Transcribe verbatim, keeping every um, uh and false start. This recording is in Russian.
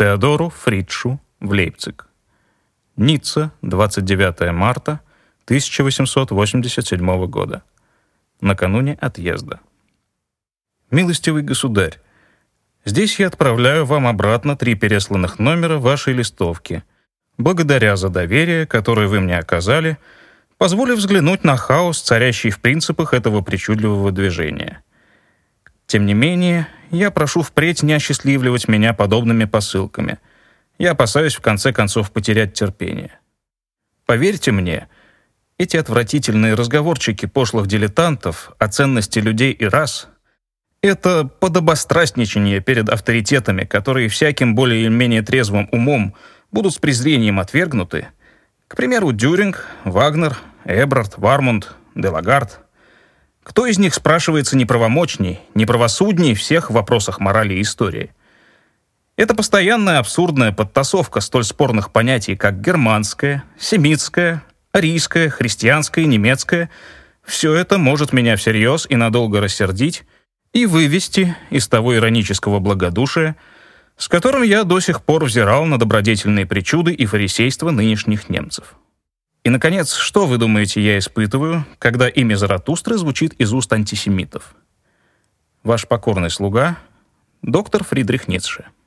Теодору Фридшу в Лейпциг. Ницца, двадцать девятое марта тысяча восемьсот восемьдесят седьмого года. Накануне отъезда. Милостивый государь, здесь я отправляю вам обратно три пересланных номера вашей листовки, благодаря за доверие, которое вы мне оказали, позволив взглянуть на хаос, царящий в принципах этого причудливого движения. Тем не менее, я прошу впредь не осчастливливать меня подобными посылками. Я опасаюсь в конце концов потерять терпение. Поверьте мне, эти отвратительные разговорчики пошлых дилетантов о ценности людей и рас — это подобострастничание перед авторитетами, которые всяким более или менее трезвым умом будут с презрением отвергнуты. К примеру, Дюринг, Вагнер, Эбрард, Вармунд, Делагард. Кто из них, спрашивается, неправомочней, неправосудней всех в вопросах морали и истории? Это постоянная абсурдная подтасовка столь спорных понятий, как германское, семитское, арийское, христианское, немецкое. Все это может меня всерьез и надолго рассердить и вывести из того иронического благодушия, с которым я до сих пор взирал на добродетельные причуды и фарисейство нынешних немцев. И, наконец, что, вы думаете, я испытываю, когда имя Заратустры звучит из уст антисемитов? Ваш покорный слуга, доктор Фридрих Ницше.